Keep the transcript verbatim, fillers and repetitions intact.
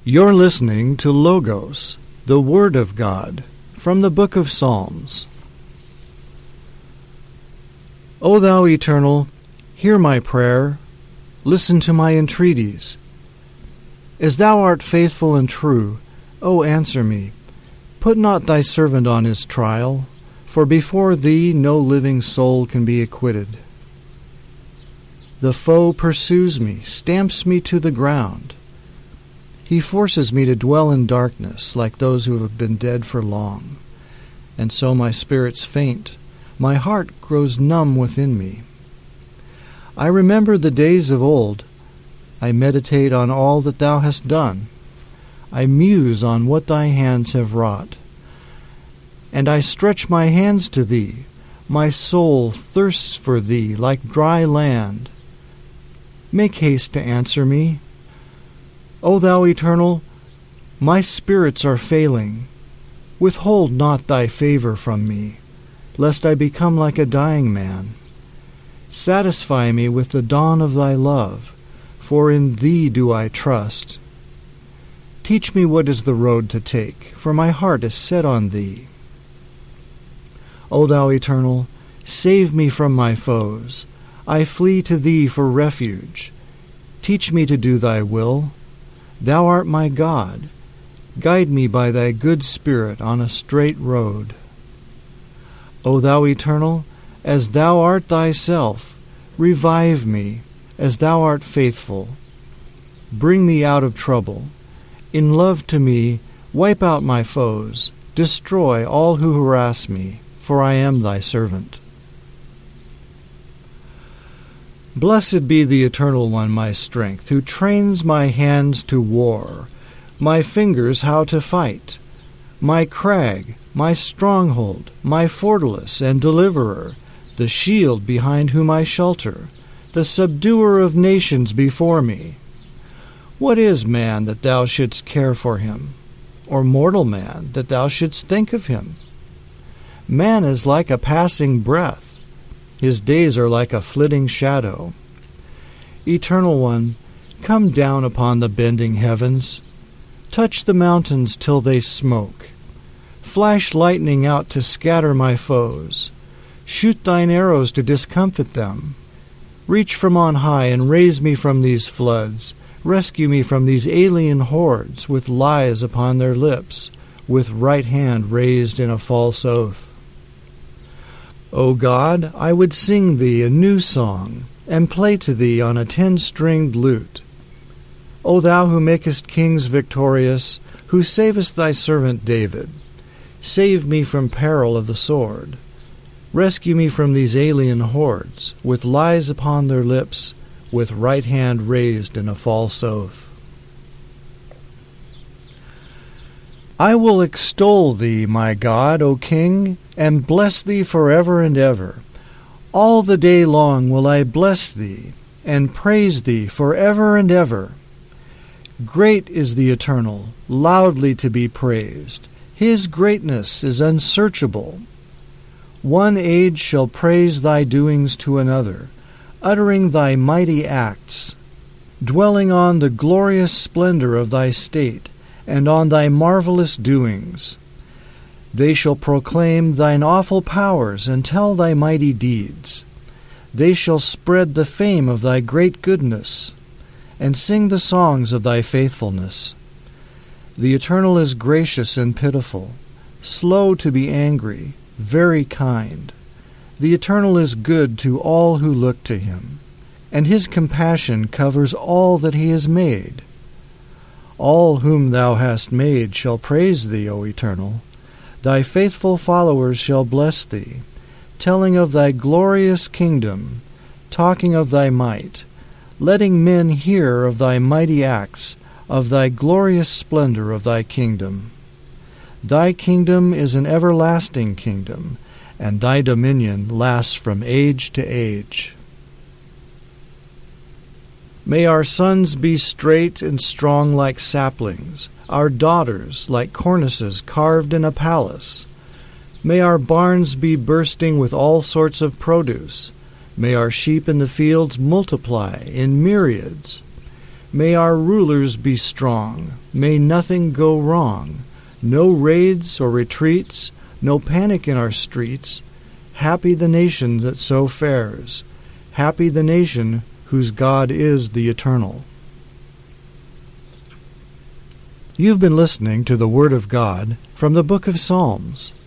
You're listening to Logos, the Word of God, from the Book of Psalms. O thou Eternal, hear my prayer, listen to my entreaties. As thou art faithful and true, O answer me. Put not thy servant on his trial, for before thee no living soul can be acquitted. The foe pursues me, stamps me to the ground. He forces me to dwell in darkness like those who have been dead for long. And so my spirits faint, my heart grows numb within me. I remember the days of old. I meditate on all that thou hast done. I muse on what thy hands have wrought. And I stretch my hands to thee. My soul thirsts for thee like dry land. Make haste to answer me. O thou Eternal, my spirits are failing. Withhold not thy favor from me, lest I become like a dying man. Satisfy me with the dawn of thy love, for in thee do I trust. Teach me what is the road to take, for my heart is set on thee. O thou Eternal, save me from my foes. I flee to thee for refuge. Teach me to do thy will. Thou art my God. Guide me by thy good Spirit on a straight road. O thou Eternal, as thou art thyself, revive me, as thou art faithful. Bring me out of trouble. In love to me, wipe out my foes. Destroy all who harass me, for I am thy servant. Blessed be the Eternal One, my strength, who trains my hands to war, my fingers how to fight, my crag, my stronghold, my fortalice and deliverer, the shield behind whom I shelter, the subduer of nations before me. What is man that thou shouldst care for him, or mortal man that thou shouldst think of him? Man is like a passing breath. His days are like a flitting shadow. Eternal One, come down upon the bending heavens. Touch the mountains till they smoke. Flash lightning out to scatter my foes. Shoot thine arrows to discomfit them. Reach from on high and raise me from these floods. Rescue me from these alien hordes with lies upon their lips, with right hand raised in a false oath. O God, I would sing thee a new song, and play to thee on a ten-stringed lute. O thou who makest kings victorious, who savest thy servant David, save me from peril of the sword. Rescue me from these alien hordes, with lies upon their lips, with right hand raised in a false oath. I will extol thee, my God, O King, and bless thee forever and ever. All the day long will I bless thee, and praise thee forever and ever. Great is the Eternal, loudly to be praised. His greatness is unsearchable. One age shall praise thy doings to another, uttering thy mighty acts, dwelling on the glorious splendor of thy state, and on thy marvelous doings. They shall proclaim thine awful powers and tell thy mighty deeds. They shall spread the fame of thy great goodness, and sing the songs of thy faithfulness. The Eternal is gracious and pitiful, slow to be angry, very kind. The Eternal is good to all who look to him, and his compassion covers all that he has made. All whom thou hast made shall praise thee, O Eternal. Thy faithful followers shall bless thee, telling of thy glorious kingdom, talking of thy might, letting men hear of thy mighty acts, of thy glorious splendor of thy kingdom. Thy kingdom is an everlasting kingdom, and thy dominion lasts from age to age. May our sons be straight and strong like saplings, our daughters like cornices carved in a palace. May our barns be bursting with all sorts of produce. May our sheep in the fields multiply in myriads. May our rulers be strong. May nothing go wrong. No raids or retreats, no panic in our streets. Happy the nation that so fares. Happy the nation whose God is the Eternal. You've been listening to the Word of God from the Book of Psalms.